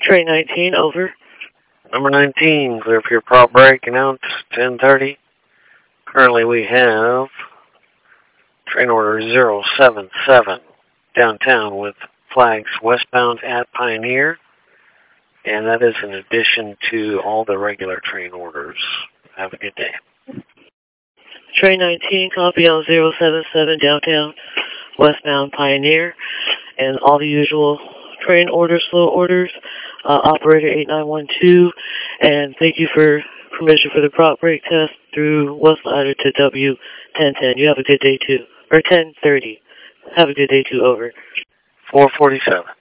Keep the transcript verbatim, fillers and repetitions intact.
Train nineteen, over. Number nineteen, clear for your prop break, announced ten thirty. Currently we have train order zero seven seven downtown with flags westbound at Pioneer. And that is in addition to all the regular train orders. Have a good day. Train nineteen, copy on zero seven seven downtown, westbound Pioneer, and all the usual train orders, slow orders, uh, operator eight nine one two, and thank you for permission for the prop break test through West Ladder to W ten ten. You have a good day too, or ten thirty. Have a good day too, over. four forty-seven.